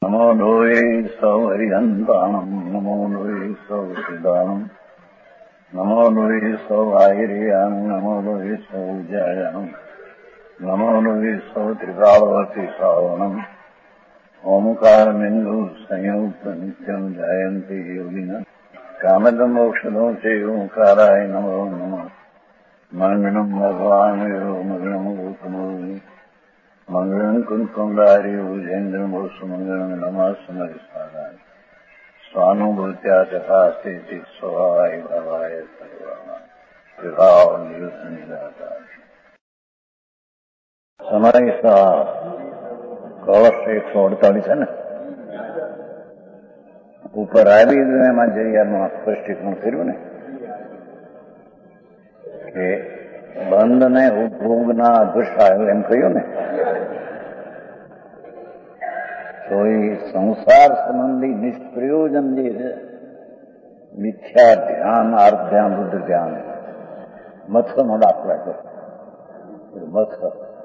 નમો લોહે સૌહરિહંતાણમ નમો લોહે સૌસિદાનમ નમો લોહે સૌઆહિર્યાન નમો લોહે સૌજાયાન નમો લોહે સૌત્રિકાળવતી શ્રાવણમ ઓમકારમિંદુ સંયુક્ત નિત્યમ જાયંતી યોગિના કામદમોક્ષદો છે ઓંકારાય નમો નમઃ મંગળમ ભગવાન મંગળમ ગોતમોહિ મંગળમ કુંકુંડારી ભુજેન્દ્રમો સુમંગળમ નમાસ્મરિસ્મરાય સ્વાનુભૂત્યા તથાસ્તિ સ્વભાવાય ભાવાય સર્વાય વિભાવ નિદાતા સમય કળશ 148 છે ને ઉપર આવી એમાં જઈયામાં સ્પષ્ટીકરણ કર્યું ને કે બંધ ને ઉપભોગના અધુષાય એમ કહ્યું ને, તો એ સંસાર સંબંધી નિષ્પ્રયોજન જે છે મિથ્યા ધ્યાન, આર્થ ધ્યાન, રુદ્ર ધ્યાન, મત્સનો દાખલા છે. મત્સ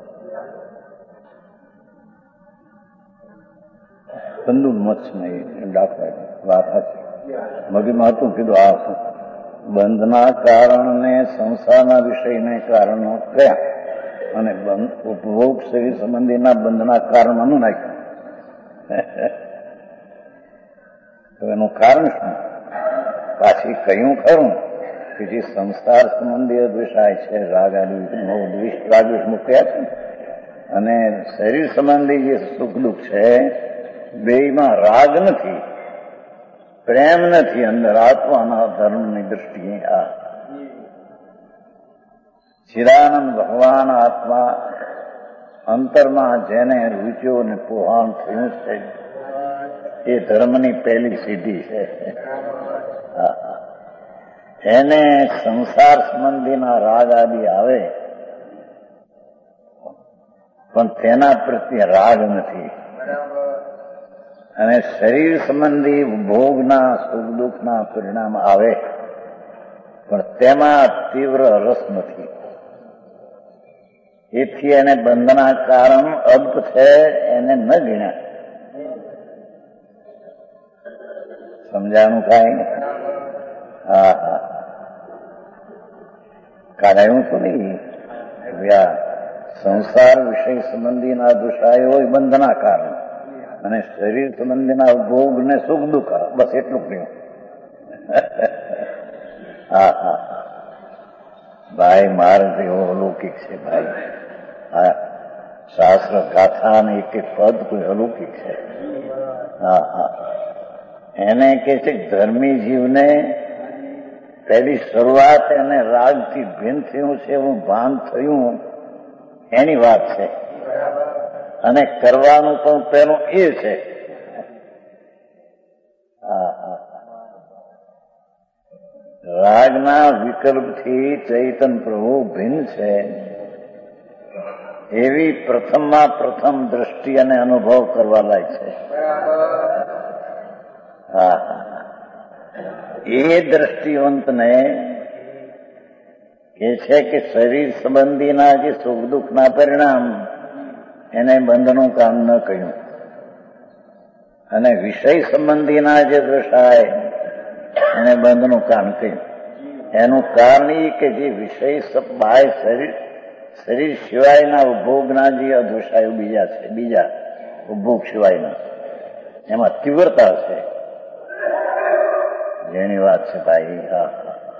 કંદુ મત્સ નહીં દાખલા છે. વાત હતી મગીમાં હતું કીધું આ બંધના કારણને સંસારના વિષયને કારણો કયા અને ઉપભોગ શરીર સંબંધીના બંધના કારણનું નાખ્યું. તો એનું કારણ શું? પાછી કહ્યું ખરું કે જે સંસાર સંબંધી વિષય છે રાગ આદિ રાગદ્વેષ મૂક્યા છે અને શરીર સંબંધી જે સુખ દુઃખ છે બેયમાં રાગ નથી, પ્રેમ નથી, અંદર આત્માના ધર્મની દ્રષ્ટિએ આ ચિરાનંદ ભગવાન આત્મા અંતરમાં જેને રૂચ્યો અને પોહાણ થયું છે એ ધર્મની પહેલી સિદ્ધિ છે. એને સંસાર સંબંધીના રાગ આદિ આવે પણ તેના પ્રત્યે રાગ નથી અને શરીર સંબંધી ભોગના સુખ દુઃખના પરિણામ આવે પણ તેમાં તીવ્ર રસ નથી. એથી એને બંધના કારણ અલ્પ છે એને ન ગણ્યા. સમજાણું કાંઈ? હા હા કાલે એવું તો નહીં સંસાર વિષય સંબંધીના દુષાય હોય બંધના કારણ અને શરીર સંબંધીના ભોગ ને સુખ દુઃખ બસ એટલું કહ્યું. હા હા ભાઈ મારે એવો અલૌકિક છે ભાઈ. હા શાસ્ત્ર ગાથા ને એક એક પદ કોઈ અલૌકિક છે. હા હા એને કે છે ધર્મી જીવને પહેલી શરૂઆત એને રાગથી ભિન્ન થયું છે એવું ભાન થયું એની વાત છે અને કરવાનું પણ પેલું એ છે. રાગના વિકલ્પથી ચૈતન પ્રભુ ભિન્ન છે એવી પ્રથમમાં પ્રથમ દ્રષ્ટિ અને અનુભવ કરવા લાયક છે. એ દ્રષ્ટિવંતને કે છે કે શરીર સંબંધીના જે સુખ દુઃખના પરિણામ એને બંધનું કામ ન કહ્યું અને વિષય સંબંધીના જે દૃષાય એને બંધનું કામ કહ્યું. એનું કારણ એ કે જે વિષય બાહ્ય શરીર સિવાયના ઉપભોગના જે અધુષાયો બીજા છે, બીજા ઉપભોગ સિવાયના એમાં તીવ્રતા છે જેની વાત છે ભાઈ. હા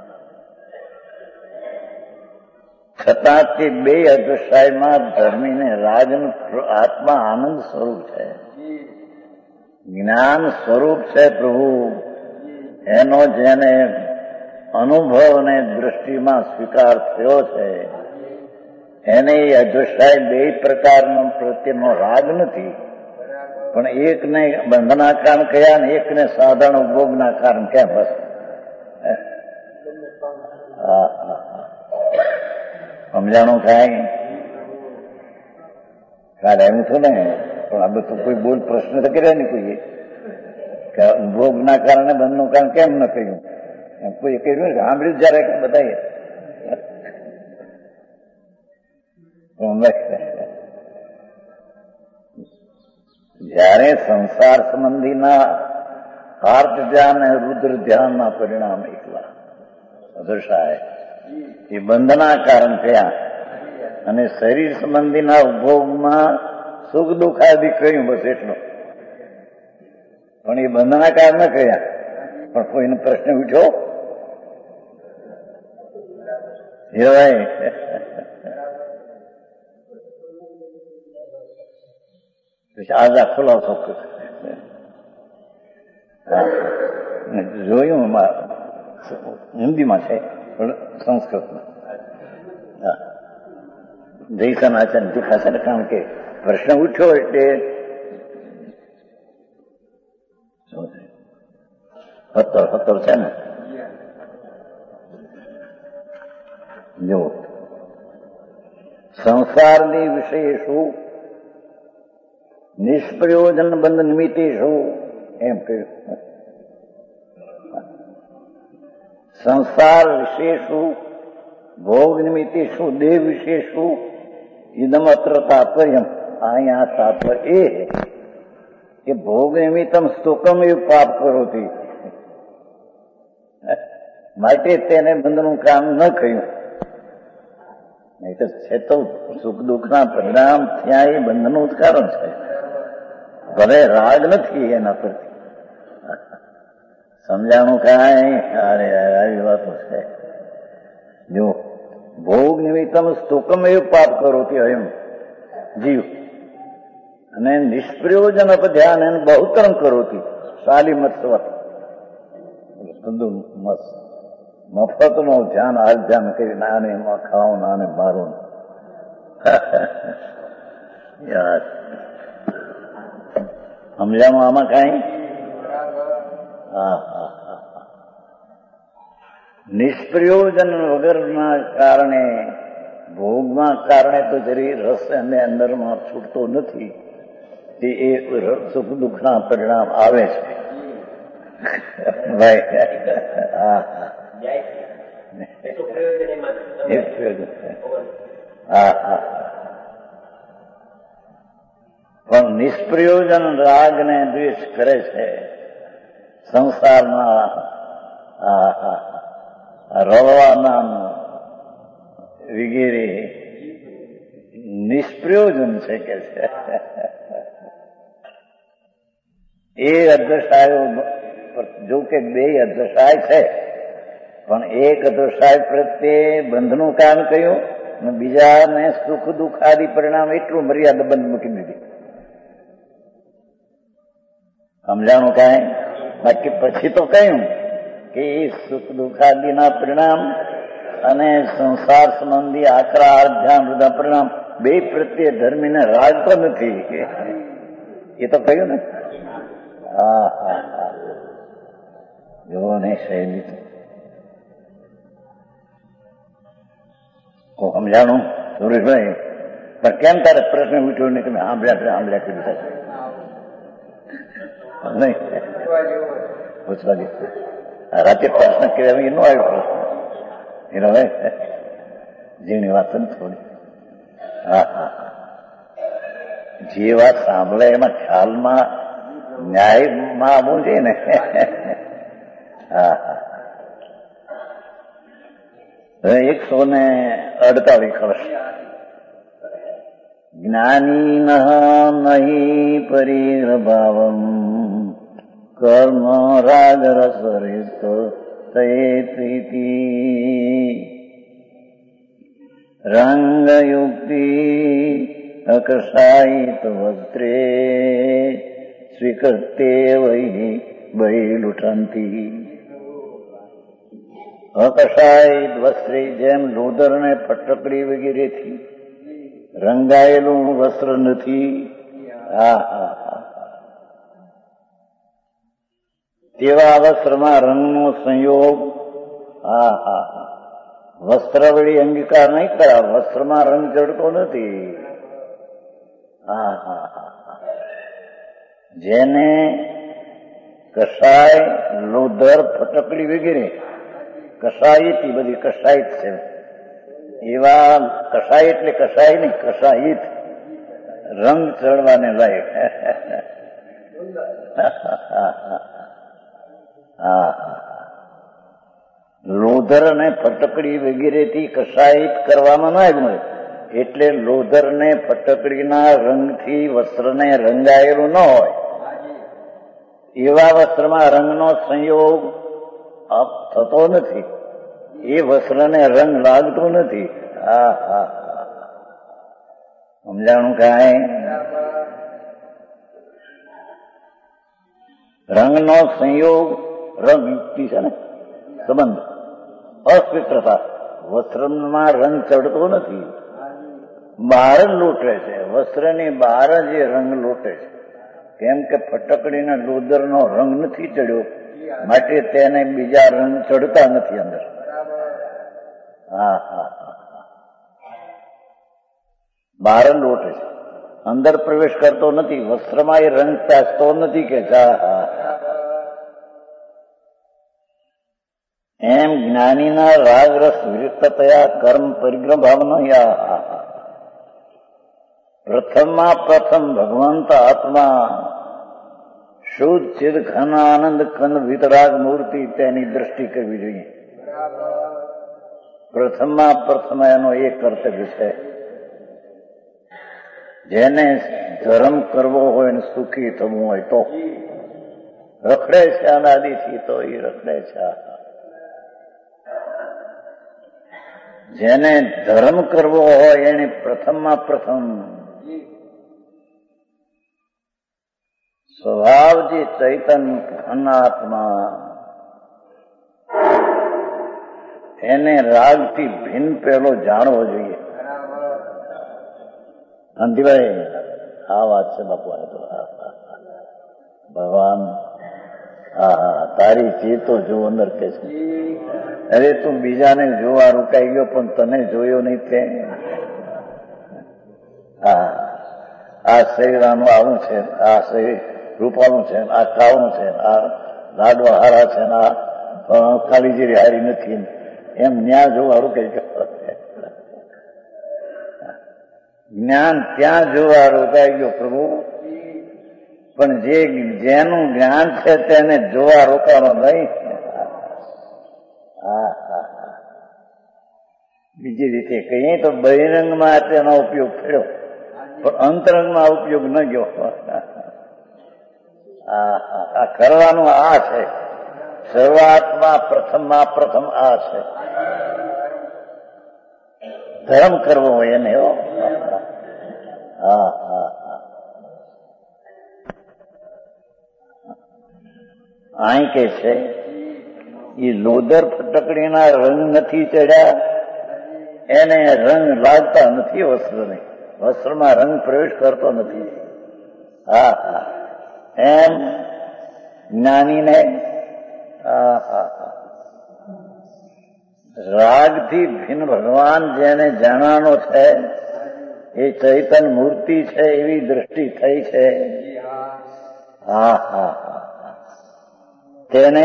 છતાં તે બે અધુષાયમાં ધર્મીને રાજનું આત્મા આનંદ સ્વરૂપ છે, જ્ઞાન સ્વરૂપ છે પ્રભુ. એનો જેને અનુભવ અને દ્રષ્ટિમાં સ્વીકાર થયો છે એને એ અધુષાય બે પ્રકારનો પ્રત્યેનો રાગ નથી પણ એકને બંધના કારણ કયા ને એકને સાધારણ ઉપભોગના કારણ ક્યાં બસ. સમજાણું થાય? કાલે એમ થયું ને પણ આ બધું કોઈ બોલ પ્રશ્ન તો કર્યા ને કોઈએ કે ઉપભોગના કારણે બંધનું કારણ કેમ ન કહ્યું એમ કોઈ કહ્યું સાંભળ્યું જયારે બધાએ જ્યારે સંસાર સંબંધીના આર્ત ધ્યાન અને રુદ્ર ધ્યાનના પરિણામ એકલા અદર્શાય એ બંધના કારણ થયા, અને શરીર સંબંધીના ઉપભોગમાં સુખ દુઃખ આદિ કહ્યું, બસ એટલું. પણ એ બંધના કારણ ન કહ્યા. પણ કોઈને પ્રશ્ન ઉઠ્યો ભાઈ? આજા ખુલાસો જોયું, હિન્દીમાં છે પણ સંસ્કૃતમાં જયસન આચરણ દેખાશે ને, કારણ કે પ્રશ્ન ઉઠ્યો એટલે 17 છે ને. જો સંસારની વિષય શું, નિષ્પ્રયોજન બંધ નિમિત્તે શું એમ કહ્યું. સંસાર વિશે શું, ભોગ નિમિત્તે શું, દેહ વિશે શું, ઇદમ અત્ર તાત્પર્ય. અહીંયા તાત્પર્ય એ કે ભોગ નિમિત્તમ સ્તોકમ એવું પાપ કરોતી, માટે તેને બંધનું કામ ન કહ્યું. નહીં તો છે તો સુખ દુઃખના પરિણામ ત્યાં એ બંધનું જ કારણ છે. ભલે રાગ નથી એના પરથી. સમજાણું કાંઈ? અરે આવી વાતો છે. જો ભોગ નિમિત્તમ સ્તોકમ એવું પાપ કરોતી એમ જીવ, અને નિષ્પ્રયોજન ધ્યાન એને બહુતરમ કરોતી શાલી મત્સવત. બધું મસ્ત મફતનું ધ્યાન હાલ ધ્યાન કરી, નાને એમાં ખાવું, નાને મારું. યાર સમજામાં આમાં કાંઈ? નિષ્પ્રયોજન વગરના કારણે, ભોગમાં કારણે તો જરી રસ અને અંદરમાં છૂટતો નથી, તે એ સુખ દુઃખના પરિણામ આવે છે. ભાઈ પણ નિષ્પ્રયોજન રાગ ને દ્વેષ કરે છે. સંસારના રળવાના વગેરે નિષ્પ્રયોજન છે કે છે. એ અદૃશ્યો, જો કે બે અદૃશ્ય છે, પણ એક અદૃશ્ય પ્રત્યે બંધનું કામ કહ્યું, અને બીજાને સુખ દુઃખ આદિ પરિણામ એટલું મર્યાદા બંધ મૂકી દીધી. સમજાણું કાંઈ? બાકી પછી તો કહ્યું કે એ સુખ દુઃખાદિના પરિણામ અને સંસાર સંબંધી આકરા અધ્યાન બધા પરિણામ બે પ્રત્યે ધર્મીને રાગ તો નથી, એ તો કહ્યું ને. જોવો ને શૈલી સમજાણું સુરેશભાઈ? પણ કેમ તારે પ્રશ્ન ઉઠ્યો નહીં? તમે સાંભળ્યા કરી દીધા નહીં પૂછવા દે. રાતે પ્રશ્ન કર્યા એનો આવ્યો પ્રશ્ન એનો હવે જેની વાત ને થોડી. જે વાત સાંભળે એમાં ખ્યાલમાં ન્યાયમાં આવવું છે ને. હવે 148 વર્ષ. જ્ઞાની નહીં પરિભાવમ કર્મ રાગ રસ રીત રંગયુક્તિ અકષાયિત વસ્ત્રે સ્વીકૃતે વહી બહિલુઠંતી. અકષાયિત વસ્ત્રે જેમ લોદર ને ફટકડી વગેરેથી રંગાયેલું વસ્ત્ર નથી, તેવા વસ્ત્રમાં રંગનો સંયોગ. વસ્ત્ર વળી અંગીકાર નહીં કરા, વસ્ત્રમાં રંગ ચડતો નથી. જેને કષાય, લોધર, ફટકડી વગેરે કષાયિત, બધી કષાયિત છે. એવા કષાય એટલે કષાય નહીં, કષાયિત રંગ ચડવાને લાયક લોધર અને ફટકડી વગેરેથી કસાયિત કરવામાં ના મળે, એટલે લોધર ને ફટકડીના રંગથી વસ્ત્રને રંગાયેલું ન હોય. એવા વસ્ત્રમાં રંગનો સંયોગ થતો નથી, એ વસ્ત્રને રંગ લાગતો નથી. સમજાણું કાંઈ? રંગનો સંયોગ રંગ યુક્તિ છે ને, સંબંધ અસ્વીકૃતા. વસ્ત્રમાં રંગ ચડતો નથી, બહાર જ લૂંટે છે. વસ્ત્રની બહાર જ એ રંગ લૂંટે છે. કેમ કે ફટકડીના લોદરનો રંગ નથી ચડ્યો, માટે તેને બીજા રંગ ચડતા નથી અંદર. બહાર જ લૂંટે છે, અંદર પ્રવેશ કરતો નથી. વસ્ત્રમાં એ રંગ પેસતો નથી કે એમ જ્ઞાનીના રાગ રસ વિરુક્ત થયા કર્મ પરિગ્રહ ભાવના. પ્રથમ ભગવંત આત્મા શુદ્ધ ચિદ ઘન આનંદ કંદ વિતરાગ મૂર્તિ, તેની દ્રષ્ટિ કરવી જોઈએ. પ્રથમ એનો એ કર્તવ્ય છે. જેને ધર્મ કરવો હોય ને સુખી થવું હોય તો રખડે છે, અનાદિથી તો એ રખડે છે. જેને ધર્મ કરવો હોય એને પ્રથમ સ્વભાવથી ચૈતન ઘનાત્મા, એને રાગથી ભિન્ન પેલો જાણવો જોઈએ. અંતિભાઈ આ વાત છે બાપુ. ભગવાન તારી ચીજ તો જો અંદર કે છે. અરે તું બીજાને જોવા રોકાઈ ગયો પણ તને જોયો નહીં તે. આ શરીર આનું આવું છે, આ શરીર રૂપાનું છે, આ કાળું છે, આ લાડવા હારા છે, આ કાળી જેરી હારી નથી, એમ ન્યા જોવા રોકાઈ ગયો. જ્ઞાન ત્યાં જોવા રોકાઈ ગયો પ્રભુ. પણ જેનું જ્ઞાન છે તેને જોવા રોકાવાનો નહીં. બીજી રીતે કહીએ તો બહિરંગમાં તેનો ઉપયોગ થયો, પણ અંતરંગમાં ઉપયોગ ન ગયો. આ કરવાનું આ છે. શરૂઆતમાં પ્રથમ આ છે. ધર્મ કરવો હોય એને. અહીં કે છે એ લોદર ફટકડીના રંગ નથી ચડ્યા, એને રંગ લાગતા નથી વસ્ત્રને. વસ્ત્રમાં રંગ પ્રવેશ કરતો નથી. એમ જ્ઞાનીને રાગથી ભિન્ન ભગવાન જેને જાણવાનો છે, એ ચૈતન મૂર્તિ છે, એવી દ્રષ્ટિ થઈ છે. તેને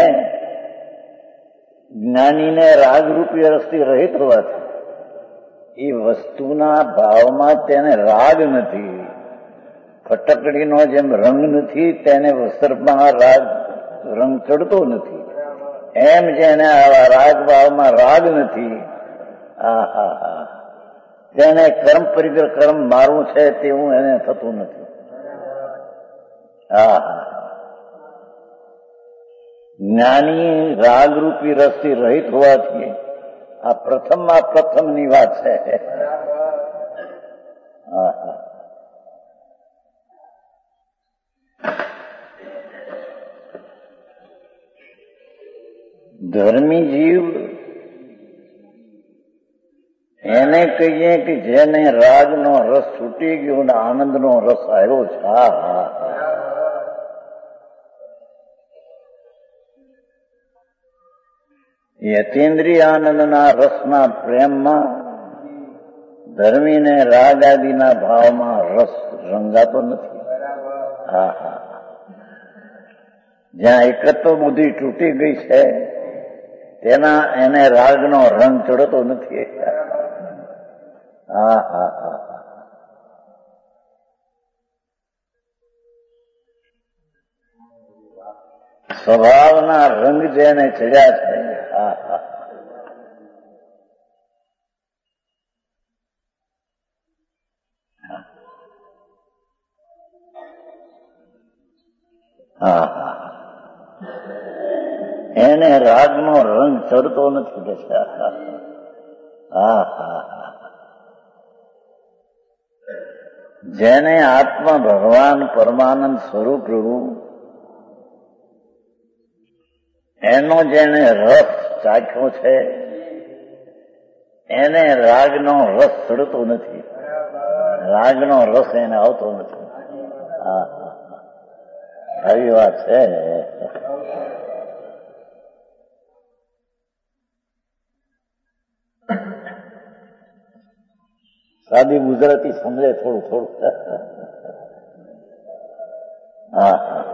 જ્ઞાનીને રાગરૂપી રસથી રહિત હોવાથી એ વસ્તુના ભાવમાં તેને રાગ નથી. ફટકડીનો જેમ રંગ નથી, તેને વસ્ત્રમાં રંગ ચડતો નથી. એમ જેને આવા રાગ ભાવમાં રાગ નથી, તેને કર્મ પરિગ્રહ કર્મ મારું છે તેવું એને થતું નથી. જ્ઞાની રાગરૂપી રસથી રહિત હોવાથી આ પ્રથમની વાત છે. ધર્મી જીવ એને કહીએ કે જેને રાગનો રસ છૂટી ગયો અને આનંદનો રસ આવ્યો છે. યતીન્દ્રિય આનંદના રસના પ્રેમમાં ધર્મીને રાગ આદિના ભાવમાં રસ રંગાતો નથી. જ્યાં એકત્વ બુદ્ધિ તૂટી ગઈ છે એને રાગનો રંગ ચડતો નથી. સ્વભાવના રંગ જેને ચડ્યા છે. હા હા હા હા એને રાગનો રંગ ચડતો નથી કે છે. હા હા હા જેને આત્મા ભગવાન પરમાનંદ સ્વરૂપ રહ્યું એનો જેને રસ ચાખ્યો છે એને રાગનો રસ ચડતો નથી, રાગનો રસ એને આવતો નથી. હા આવી વાત છે. સાદી ગુજરાતી સમજે થોડું થોડું. હા હા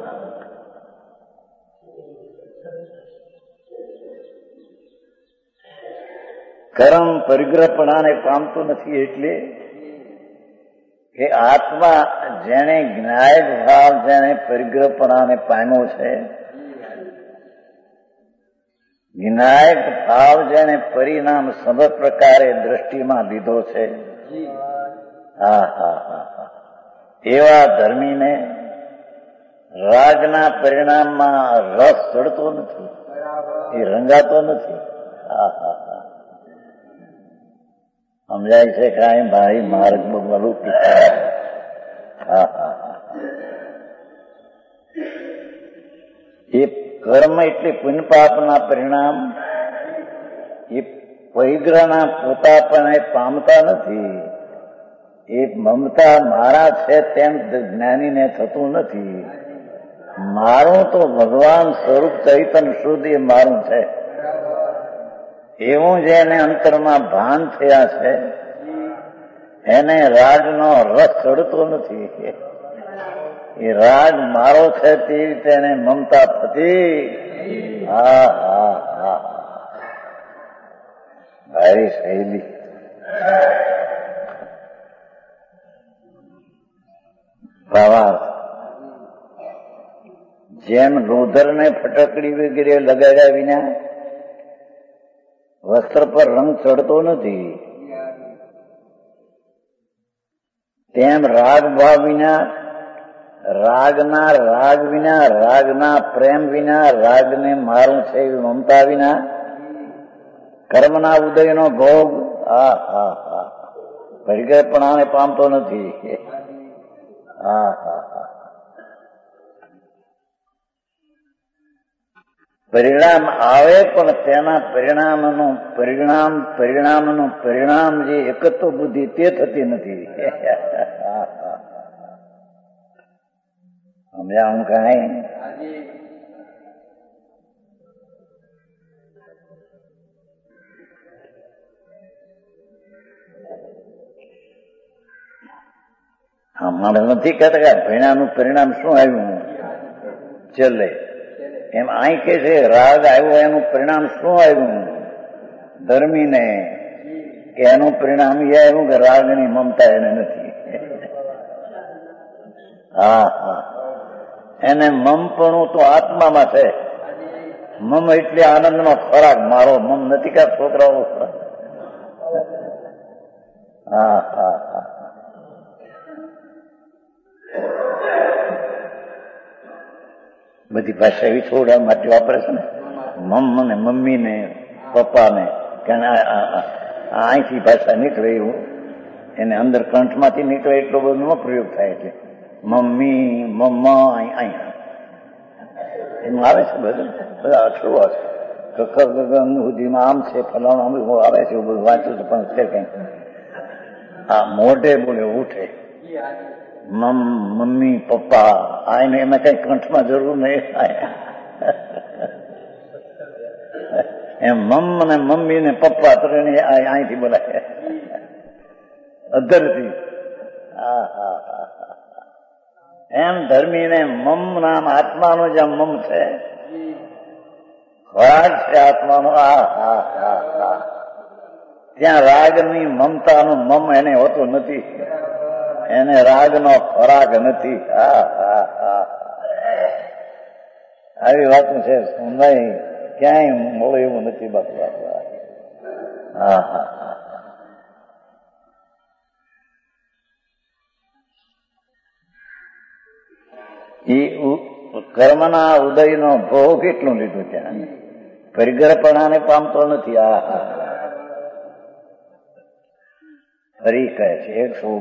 કર્મ પરિગ્રહપણાને પામતું નથી એટલે કે આત્મા જેને જ્ઞાયક ભાવ જેને પરિગ્રહપણાને પામ્યો છે, જ્ઞાયક ભાવ જેને પરિણામ સબ પ્રકારે દ્રષ્ટિમાં લીધો છે. હા હા હા હા એવા ધર્મીને રાગના પરિણામમાં રસ ચડતો નથી, એ રંગાતો નથી. હા હા હા સમજાય છે કાંઈ ભાઈ માર્ગ બગલું. હા હા હા એ કર્મ એટલે પુણ્ય પાપના પરિણામ એ પરિગ્રહના પોતાપણે પામતા નથી. એ મમતા મારા છે તેમ જ્ઞાનીને થતું નથી. મારું તો ભગવાન સ્વરૂપ ચૈતન્ય શુદ્ધ એ મારું છે એવું જેને અંતરમાં ભાન થયા છે એને રાગનો રસ ચડતો નથી. એ રાગ મારો છે તે રીતે એને મમતા થતી. હા હા હા ભારી શૈલી. ભાવાર્થ જેમ લોધરને ફટકડી વગેરે લગાડ્યા વિના વસ્ત્ર પર રંગ ચડતો નથી, તેમ રાગ ભાવ વિના રાગ વિના રાગના પ્રેમ વિના રાગને મારું છે એવી મમતા વિના કર્મના ઉદયનો ભોગ હા હા હા પરિગ્રહપણાને પામતો નથી. હા હા હા પરિણામ આવે પણ તેના પરિણામ જે એકત્વ બુદ્ધિ તે થતી નથી. સમજાવું કાંઈ? અમારે નથી કહેતા કે પરિણામનું પરિણામ શું આવ્યું ચલે એમ અહીં કે છે રાગ આવ્યો એનું પરિણામ શું આવ્યું ધર્મીને કે એનું પરિણામ એ આવ્યું કે રાગની મમતા એને નથી. હા હા એને મમપણું તો આત્મામાં છે. મમ એટલે આનંદનો ખોરાક મારો મમ નથી કે છોકરાઓ. હા હા હા બધી ભાષા એવી છોડવા માટે વાપરે છે ને મમ ને મમ્મી ને પપ્પા ને અહીંથી ભાષા નીકળે એવું એને અંદર કંઠમાંથી નીકળે એટલો બધો પ્રયોગ થાય એટલે મમ્મી મમ્મા અહીંયા એનું આવે છે બધું બધા અક્ષરો આવે કકર ગગન સુધીમાં આમ છે ફલાણું આવે છે એવું બધું વાંચ્યું છે પણ છે કઈ હા મોઢે બોલે ઉઠે મમ્મી પપ્પા આને એમાં કઈ કંઠમાં જરૂર નહીં. એમ મમ ને મમ્મી ને પપ્પા ત્રણે અહીંથી બોલાય અધરથી. હા હા હા એમ ધર્મીને મમ નામ આત્માનો જ્યાં મમ છે ખોરાક છે આત્માનો. હા હા હા હા ત્યાં રાગની મમતાનું મમ એને હોતું નથી, એને રાગનો ખોરાક નથી. હા હા હા આવી વાતો છે. નહીં ક્યાંય મળે એવું નથી બાપુ. હા હા હા. એ કર્મના ઉદયનો ભોગ કેટલું લીધું ત્યાં, પરિગ્રહપણાને પામતો નથી. આ હા ફરી કહે છે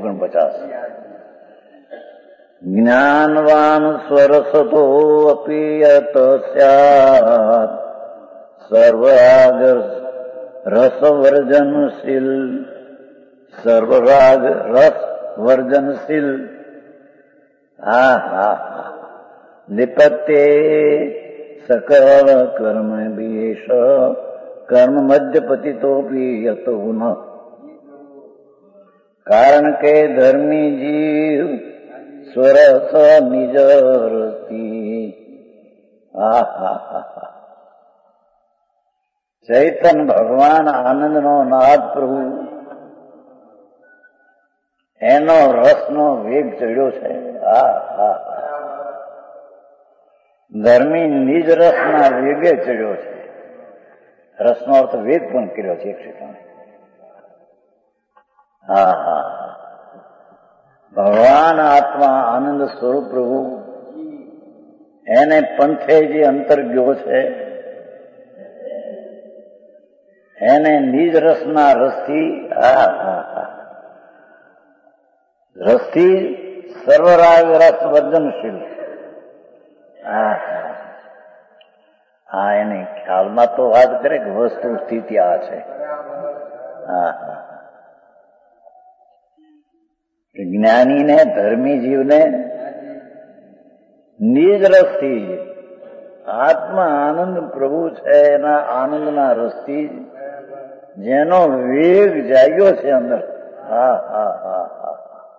149. જ્ઞાનવાન સ્વરસતો અપિયત સ્યાત સર્વરાગ રસવર્જનશીલ. સર્વરાગ રસ વર્જનશીલ. હા હા હા. નિપત્તે સકળ કર્મ વિષ કર્મ મધ્યપતિતોપી યતો ન. કારણ કે ધર્મી જીવ સ્વરસ નિજ રસથી. હા હા હા. ચૈતન ભગવાન આનંદનો નાદ પ્રભુ, એનો રસનો વેગ ચડ્યો છે. હા હા. ધર્મી નિજ રસના વેગે ચડ્યો છે. રસનો અર્થ વેગ પણ કર્યો છે એક ક્ષેત્રે. હા હા. ભગવાન આત્મા આનંદ સ્વરૂપ પ્રભુ, એને પંથે જે અંતર ગયો છે, એને નિજ રસના રસથી. હા હા હા. રસથી સર્વરાગ રસ વર્જનશીલ. હા હા. હા, એને ખ્યાલમાં તો વાત કરે કે વસ્તુ સ્થિતિ આ છે. હા હા. જ્ઞાનીને ધર્મી જીવને નિજ રસથી, આત્મા આનંદ પ્રભુ છે એના આનંદના રસથી જેનો વેગ જાગ્યો છે અંદર. હા હા હા હા.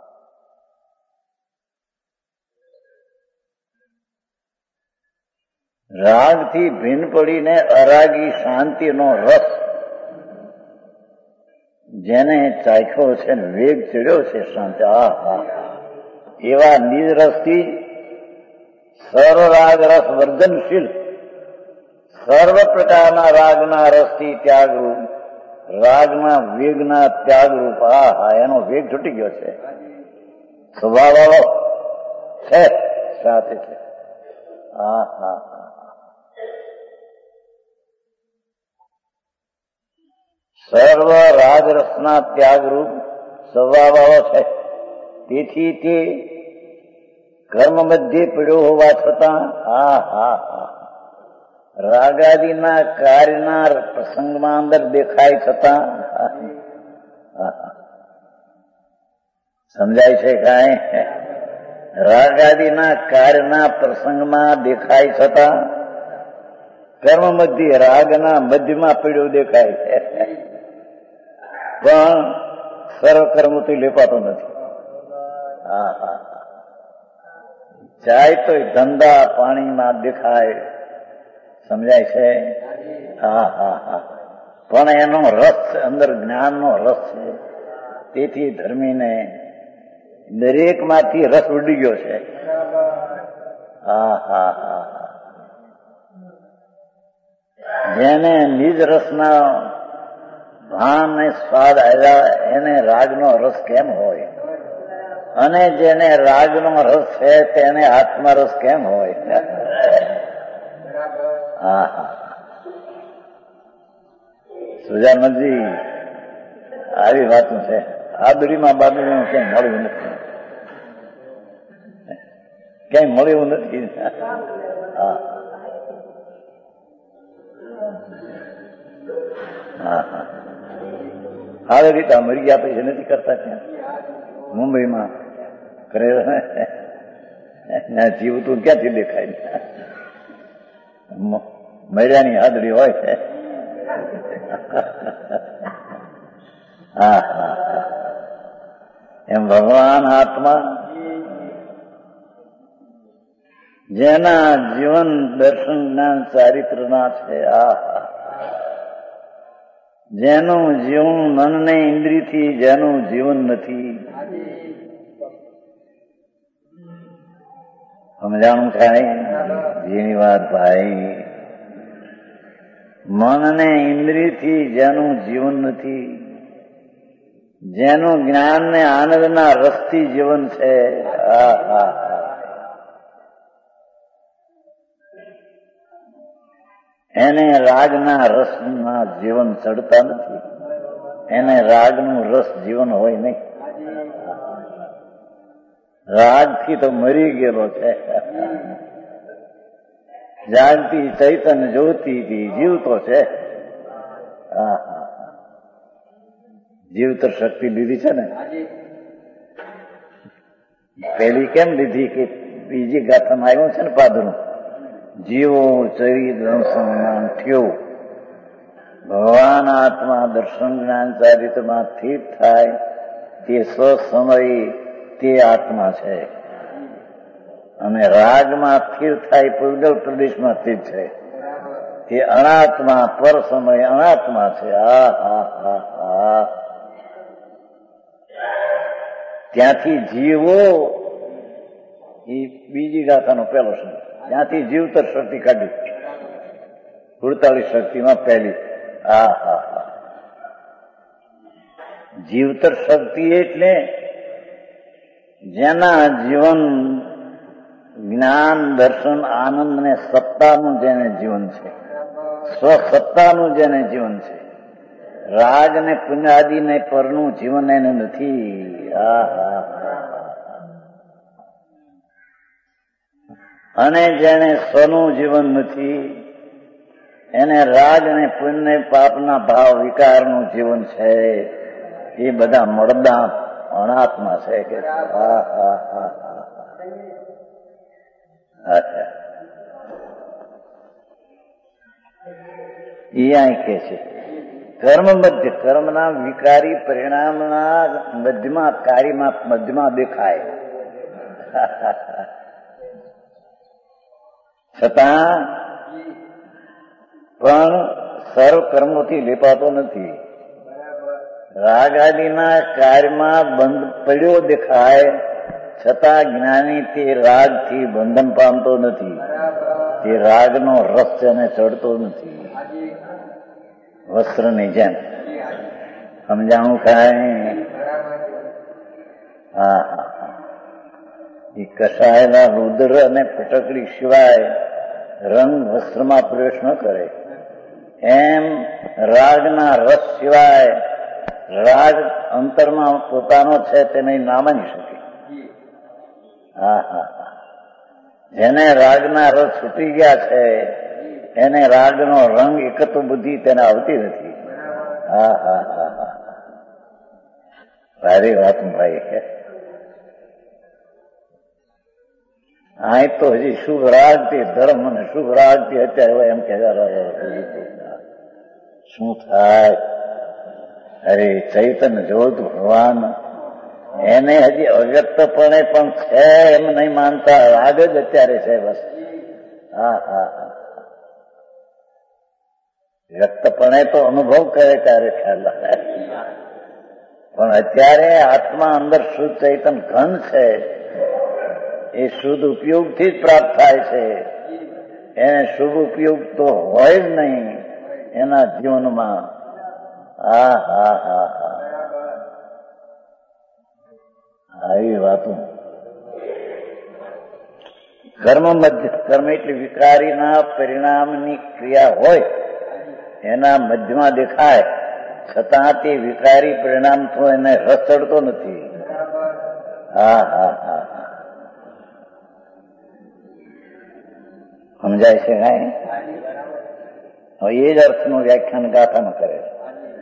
રાગથી ભિન્ન પડીને અરાગી શાંતિનો રસ જેને ચાખ્યો છે ને વેગ ચડ્યો છે શાંતિ. હા હા. એવા નિજ રસથી સર્વરાગ રસ વર્જનશીલ, સર્વ પ્રકારના રાગના રસથી ત્યાગરૂપ, રાગના વેગના ત્યાગરૂપ. હા હા. એનો વેગ છૂટી ગયો છે. સ્વભાવ વાળો છે સાથે છે. હા હા હા. સર્વ રાજરસના ત્યાગરૂપ સ્વભાવ વાળો છે. તેથી તે કર્મ મધ્યે પડ્યો હોવા છતાં હા હા હા રાગાદિના કાર્યના પ્રસંગમાં અંદર દેખાય છતાં સમજાય છે કાંઈ? રાગાદિના કાર્યના પ્રસંગમાં દેખાય છતાં કર્મ મધ્ય રાગના મધ્યમાં પડ્યો દેખાય છે, પણ સર્વકર્મથી લેપાતો નથી. હા હા. જાય તો ધંધા પાણીમાં દેખાય, સમજાય છે? હા હા હા. પણ એનો રસ અંદર જ્ઞાનનો રસ છે. તેથી ધર્મીને દરેકમાંથી રસ ઉડી ગયો છે. હા હા હા. જેને નિજ રસના ભાન ને સ્વાદ આવ્યા એને રાગનો રસ કેમ હોય? અને જેને રાગનો રસ છે તેને આત્મરસ કેમ હોય? હા હા. સુજાનંદજી આવી વાતો છે. આદરીમાં બાદરીમાં ક્યાંય મળ્યું નથી, ક્યાંય મળ્યું નથી. હા હા હા. આવી રીતે મરી ગયા પછી નથી કરતા ત્યાં મુંબઈમાં કરે. જીવતું ક્યાંથી દેખાય? મર્યાની હાજરી હોય છે. હા હા. એમ ભગવાન આત્મા જેના જીવન દર્શન જ્ઞાન ચારિત્રના છે, આ જેનું જીવન મનને ઇન્દ્રિયથી જેનું જીવન નથી, સમજાણું થાય? જેની વાત ભાઈ, મન ને ઇન્દ્રિયથી જેનું જીવન નથી, જેનું જ્ઞાન ને આનંદના રસથી જીવન છે, એને રાગના રસના જીવન ચડતા નથી. એને રાગનું રસ જીવન હોય નહીં. રાગથી તો મરી ગયેલો છે. જાગતી ચૈતન્ય જ્યોતિથી જીવતો છે. જીવતર શક્તિ લીધી છે ને. પેલી કેમ લીધી કે બીજી ગાથામાં આવ્યું છે ને પાદરું, જીવો ચરિત્ર સન્માન થયો, ભગવાન આત્મા દર્શન જ્ઞાન ચારિત્રમાં સ્થિત થાય તે સ્વસમય તે આત્મા છે, અને રાગમાં સ્થિર થાય પૂર્ગલ પ્રદેશમાં સ્થિત છે તે અનાત્મા પર સમય અનાત્મા છે. ત્યાંથી જીવો એ બીજી ગાથાનો પહેલો શબ્દ, ત્યાંથી જીવતર શક્તિ કાઢી 48 શક્તિમાં પહેલી. જીવતર શક્તિ એટલે જેના જીવન જ્ઞાન દર્શન આનંદ ને સત્તાનું જેને જીવન છે, સ્વસત્તાનું જેને જીવન છે, રાગ ને પુણ્યાદિ ને પરનું જીવન એને નથી. અને જેને સ્વનું જીવન નથી, એને રાગ ને પુણ્ય પાપના ભાવ વિકારનું જીવન છે. એ બધા મળદા અનાત્મા છે કે કે છે કર્મ મધ્ય, કર્મના વિકારી પરિણામના મધ્યમાં કાર્યમાં મધ્યમાં દેખાય, છતાં પણ સર્વ કર્મોથી લેપાતો નથી. રાગ આદિના કાર્યમાં બંધ પડ્યો દેખાય, છતાં જ્ઞાની તે રાગથી બંધન પામતો નથી. તે રાગનો રસ તેને ચડતો નથી. વસ્ત્રની જેમ સમજાણું કાંઈ? એ કસાયેલા રુદ્ર અને ફટકડી સિવાય રંગ વસ્ત્રમાં પ્રવેશ ન કરે, એમ રાગના રસ સિવાય રાગ અંતરમાં પોતાનો છે તેને ના માની શકે. જેને રાગના રસ છૂટી ગયા છે એને રાગનો રંગ એકત્વ બુદ્ધિ તેને આવતી નથી. સારી વાત ભાઈ. આ તો હજી શુભ રાગથી ધર્મ અને શુભ રાગથી અત્યારે એમ કહેતા શું થાય? અરે ચૈતન્ય જોતું ભગવાન એને હજી અવ્યક્તપણે પણ છે એમ નહીં માનતા, રાગ જ અત્યારે છે બસ. વ્યક્તપણે તો અનુભવ કરે ત્યારે ખ્યાલ આવે, પણ અત્યારે આત્મા અંદર શુદ્ધ ચૈતન ઘન છે. એ શુદ્ધ ઉપયોગથી જ પ્રાપ્ત થાય છે. એને શુભ ઉપયોગ તો હોય જ નહીં એના જીવનમાં. આવી વાતો. કર્મ મધ્ય, કર્મ એટલે વિકારીના પરિણામની ક્રિયા હોય એના મધ્યમાં દેખાય, છતાં તે વિકારી પરિણામ તો એને રસ ચડતો નથી. સમજાય છે કાંઈ? હવે એ જ અર્થનું વ્યાખ્યાન ગાથામાં કરે છે.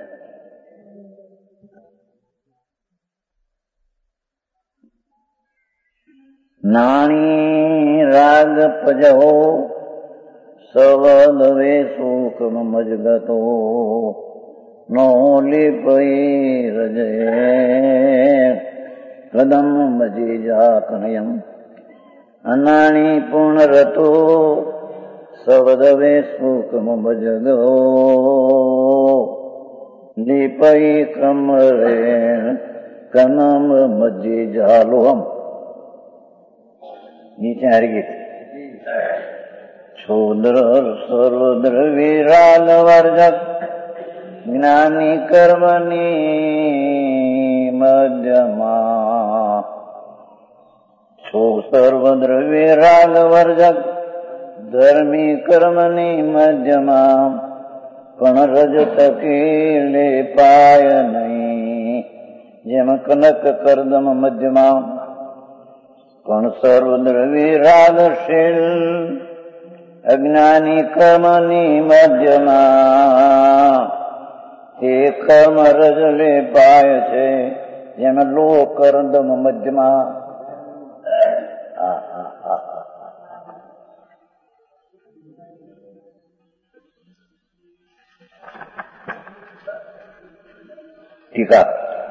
નાણી રાગ પજવો સવદવે સુખમ મજગતો નો લીપઈ રજે કદમ મજી જા કનયમ અનાણી પૂર્ણ રતો સવદવે સુખમ મજગો લીપઈ કમરે કનમ મજી જાલોહમ. નીચે હરી ગીત શૂદ્ર સર્વદ્ર વિરાલ વર્જક જ્ઞાની કર્મની મધ્યમાં. સર્વદ્ર વિરાગ વર્જક ધર્મી કર્મની મધ્યમાં. પણ રજ તકીલે પાય નહીં જેમ કનક કરદમ મધ્યમાં. પણ સર્વદ્ર વિરાગશીલ અજ્ઞાની કર્મની મધ્યમાં. તે કર્મ રજલે પાય છે જેમ લો કરદમ મધ્યમાં. ટીકા.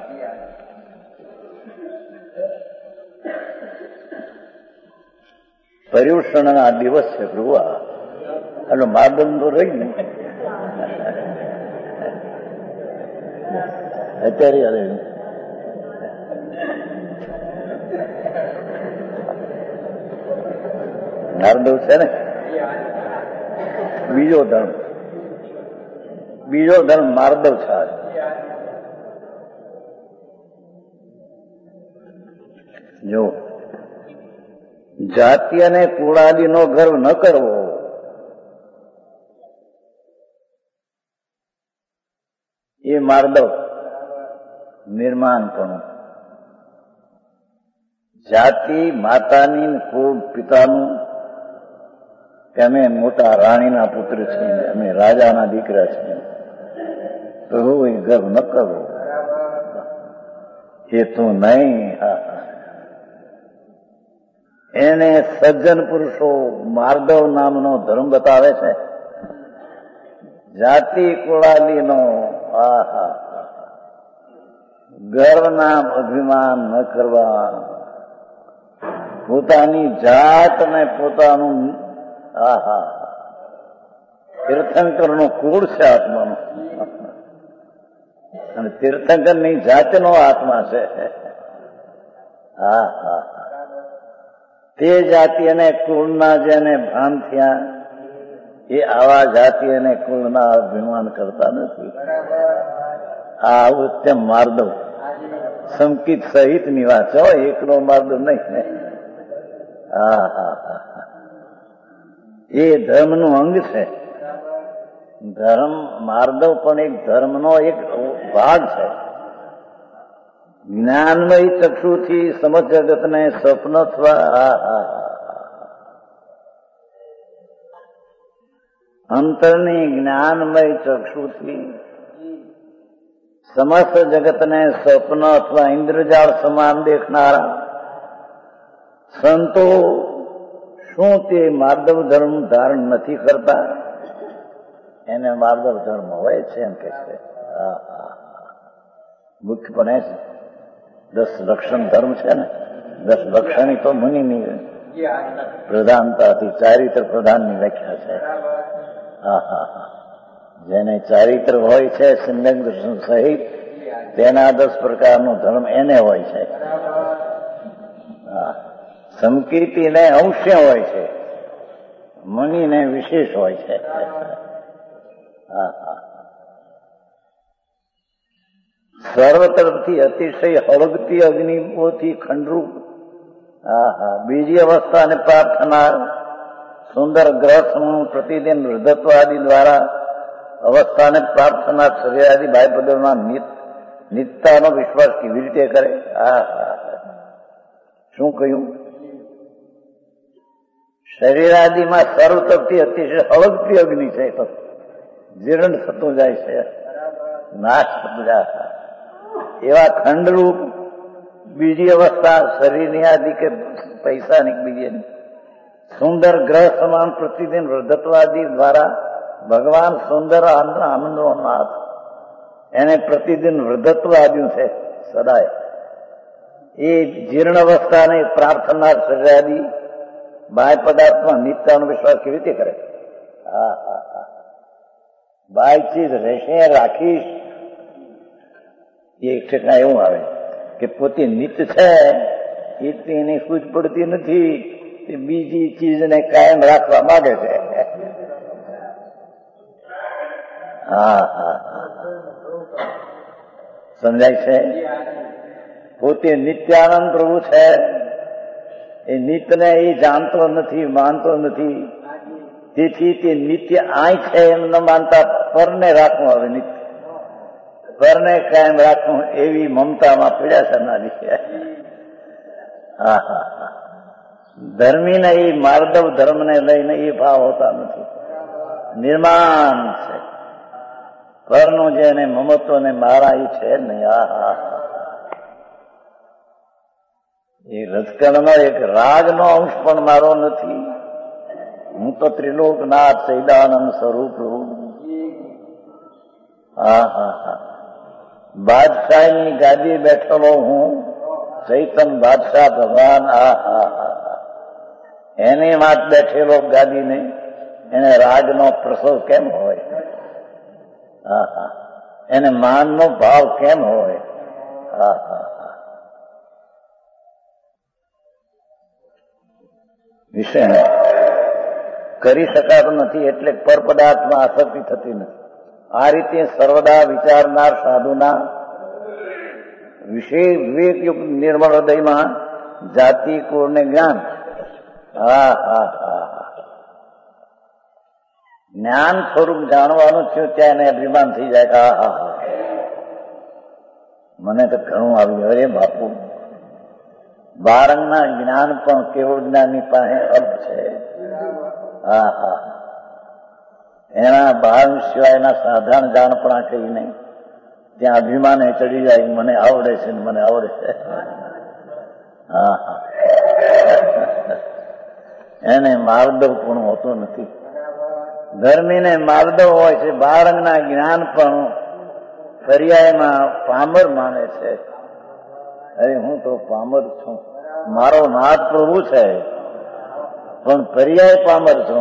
પર્યુષણના દિવસ છે પ્રભુ. એટલે માર્દન તો રહી ને અત્યારે માર્દવ છે ને બીજો ધર્મ માર્દવ છે. જો જાતિ અને કુળાદીનો ગર્વ ન કરવો એ માર્દવ નિર્માણપણું. જાતિ માતાની કુળ પિતાનું કે અમે મોટા રાણીના પુત્ર છીએ, અમે રાજાના દીકરા છીએ, તો એ ગર્વ ન કરવો. એ તો નહીં. એને સજ્જન પુરુષો માર્દવ નામનો ધર્મ બતાવે છે. જાતિ કુળાદીનો ગર્વના અભિમાન ન કરવા. પોતાની જાત ને પોતાનું તીર્થંકરનો કુળ છે આત્માનો, અને તીર્થંકરની જાતનો આત્મા છે. તે જાતિ અને કુળના જેને ભાન થયા એ આવા જાતિ અને કુળના અભિમાન કરતા નથી. આ ઉત્તમ માર્દવ સંકિત સહિત ની વાત છે, એકલો માર્દવ નહીં. એ ધર્મનું અંગ છે. ધર્મ માર્દવ પણ એક ધર્મનો એક ભાગ છે. જ્ઞાનમય ચક્ષુથી સમસ્ત જગતને સ્વપ્ન અંતરની જ્ઞાનમય ચક્ષુથી સમસ્ત જગતને સ્વપ્ન અથવા ઇન્દ્રજાળ સમાન દેખનારા સંતો શું તે માર્દવ ધર્મ ધારણ નથી કરતા? એને માર્દવ ધર્મ હોય છે એમ કે છે. મુખ્યપણે 10 લક્ષણ ધર્મ છે ને, 10 લક્ષણી તો મુનિની પ્રધાનતાથી ચારિત્ર પ્રધાનની વ્યાખ્યા છે. જેને ચારિત્ર હોય છે સમ્યક દર્શન સહિત, તેના 10 પ્રકારનો ધર્મ એને હોય છે. સમકીર્તિને અંશ્ય હોય છે, મુનિને વિશેષ હોય છે. સર્વ તરફથી અતિશય હળગતી અગ્નિઓથી ખંડરૂપ બીજી અવસ્થાને પ્રાપ્ત થનાર સુંદર ગ્રહ સમૂહ પ્રતિદિન વૃદ્ધત્વ આદિ દ્વારા અવસ્થાને પ્રાપ્ત થનાર શરીરાદિ બાહ્યપદોના નિત્યતાનો વિશ્વાસ કેવી રીતે કરે? શું કહ્યું? શરીરાદિમાં સર્વ તરફથી અતિશય હળગતી અગ્નિ છે, તો જીર્ણ થતું જાય છે, નાશ થતું જાય. એવા ખંડરૂપ બીજી અવસ્થા શરીરની આદિ કે પૈસાની બીજી સુંદર ગ્રહ સમાન પ્રતિદિન વૃદ્ધત્વાદિ દ્વારા ભગવાન સુંદર આનંદનો નાથ, એને પ્રતિદિન વૃદ્ધત્વ આપ્યું છે સદાય. એ જીર્ણ અવસ્થાને પ્રાર્થનાર શરીરાદિ બાહ્ય પદાર્થમાં નિત્યતાનો વિશ્વાસ કેવી રીતે કરે? બાહ્ય ચીજ રહેશે રાખીશ, એ એક ઠેકાણા એવું આવે કે પોતે નિત્ય છે, એટલી એની સૂઝ પડતી નથી. બીજી ચીજને કાયમ રાખવા માંગે છે. હા હા સમજાય છે. પોતે નિત્યાનંદ પ્રભુ છે, એ નિત્યને એ જાણતો નથી, માનતો નથી. તેથી તે નિત્ય આય છે એમ ન માનતા પરને રાખવું. હવે નિત્ય પરને કાયમ રાખવું એવી મમતામાં પીડ્યા કરનારી છે. હા હા હા ધર્મીને એ માર્દવ ધર્મને લઈને એ ભાવ હોતા નથી. નિર્માણ છે પરનું જેને મમત્વ ને મારા એ છે નહીં. હા હા એ રજકણનો એક રાગનો અંશ પણ મારો નથી. હું તો ત્રિલોકનાથ સૈદાનંદ સ્વરૂપ છું. હા હા હા બાદશાહની ગાદી બેઠેલો હું ચૈતન બાદશાહ ભગવાન. હા હા હા એની વાત બેઠેલો ગાદીને એને રાગનો પ્રસવ કેમ હોય? હા હા એને માનનો ભાવ કેમ હોય? હા હા હા વિષય કરી શકાતો નથી એટલે પરપદાર્થમાં આસક્તિ થતી નથી. આ રીતે સર્વદા વિચારનાર સાધુના વિશેષ વિવેકયુક્ત નિર્મળ હૃદયમાં જાતિ કુળને જ્ઞાન. હા હા હા જ્ઞાન સ્વરૂપ જાણવાનું થયું ત્યાં એને અભિમાન થઈ જાય. હા હા હા મને તો ઘણું આવ્યું. અરે બાપુ બારંગના જ્ઞાન પણ કેવળ જ્ઞાનની પાસે અલ્પ છે. હા હા એના બાર સિવાયના સાધારણ જાણપણા કહીને ત્યાં અભિમાન ચડી જાય. મને આવડે છે ને મને આવડે છે. હા હા એને માર્દવ પણ હોતું નથી. ધર્મીને માર્દવ હોય છે. બારંગના જ્ઞાન પણ પર્યાયમાં પામર માને છે. અરે હું તો પામર છું, મારો નાથ પ્રભુ છે પણ પર્યાય પામર છું.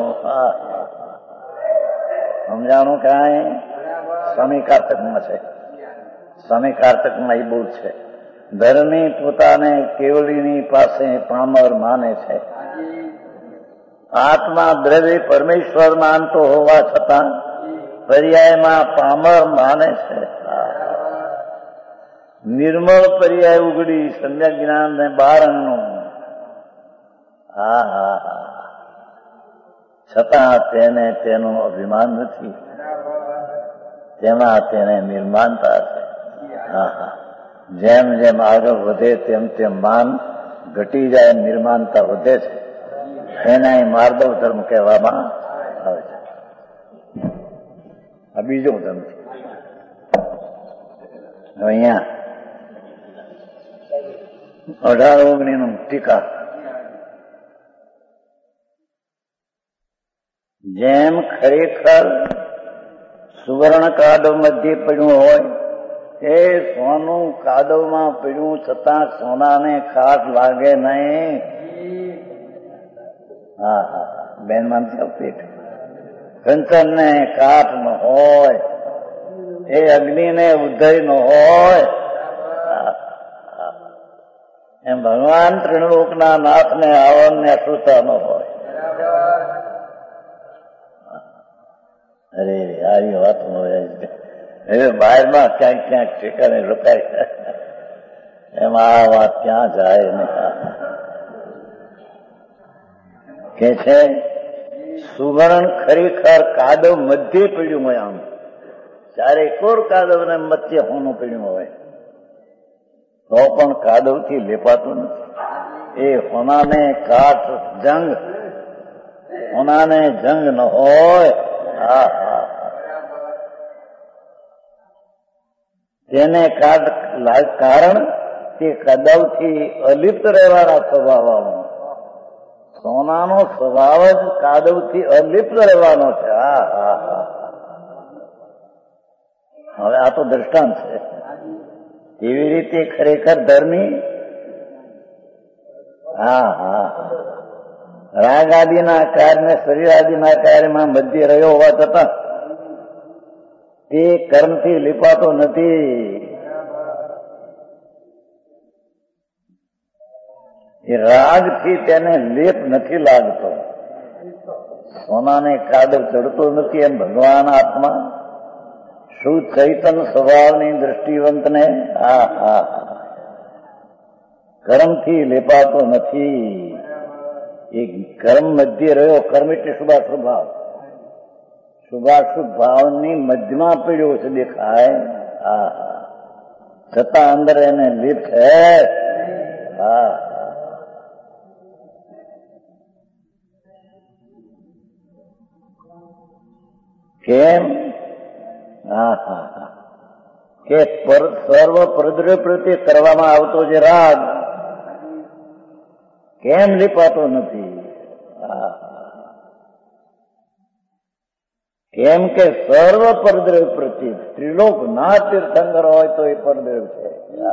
સમજાણું કાંઈ? સ્વામી કાર્તકમાં છે. સ્વામી કાર્તકમાં એ બહુ છે. ધર્મી પોતાને કેવલીની પાસે પામર માને છે. આત્મા દ્રવ્ય પરમેશ્વર માનતો હોવા છતાં પર્યાયમાં પામર માને છે. નિર્મળ પર્યાય ઉગડી સમ્યક જ્ઞાન ને બારંગનું. હા હા હા છતાં તેને તેનું અભિમાન નથી. તેમાં તેને નિર્માણતા છે. હા હા જેમ જેમ આગળ વધે તેમ તેમ માન ઘટી જાય, નિર્માણતા વધે છે. એને માર્દવ ધર્મ કહેવામાં આવે છે. આ બીજો ધર્મ છે. અહીંયા 18-19 ટીકા. જેમ ખરેખર સુવર્ણ કાદવ મધ્ય પડ્યું હોય એ સોનું કાદવમાં પડ્યું છતાં સોનાને ખાસ લાગે નહીં. હા હા બેન માનતી આવતી કંચન ને કાઠ ન હોય, એ અગ્નિ ને ઉદય ન હોય. એમ ભગવાન ત્રિલોકના નાથ ને આવરણ ને અશ્રુતા ન હોય. અરે આવી વાત હોય હવે બહારમાં ક્યાંક ક્યાંક ઠેકાને રોકાય એમાં આ વાત ક્યાં જાય ને કે છે સુવર્ણ ખરેખર કાદવ મધ્ય પીડ્યું હોય. આમ ચારે કોર કાદવ ને મધ્ય હોનું પીડ્યું હોય તો પણ કાદવ થી લેપાતું નથી. એ હોનાને કાઠ જંગ, હોનાને જંગ ન હોય. હા હા તેને કારણ કે કાદવથી અલિપ્ત રહેવાના સ્વભાવમાં. સોનાનો સ્વભાવ જ કાદવથી અલિપ્ત રહેવાનો છે. હા હા હા હવે આ તો દ્રષ્ટાંત છે. એવી રીતે ખરેખર ધર્મી હા હા રાગ આદિના કાર્ય શરીર આદિના કાર્યમાં મધ્ય રહ્યો હોવા છતાં તે કર્મથી લીપાતો નથી. એ રાગથી તેને લેપ નથી લાગતો. સોનાને કાદવ ચડતો નથી એમ ભગવાન આત્મા શું ચૈતન સ્વભાવની દ્રષ્ટિવંતને કર્મથી લેપાતો નથી. એ કર્મ મધ્ય રહ્યો. કર્મ એટલે શુભાશુભ ભાવ. શુભાશુભ ભાવની મધ્યમાં પીડ્યો છે દેખાય. છતાં અંદર એને લીપ છે. કેમ? કે સર્વ પરદ્રવ્ય પ્રત્યે કરવામાં આવતો જે રાગ કેમ લીપાતો નથી? કેમ કે સર્વ પરદ્રવ્ય પ્રત્યે ત્રિલોક ના તીર્થંકર હોય તો એ પરદ્રવ્ય છે.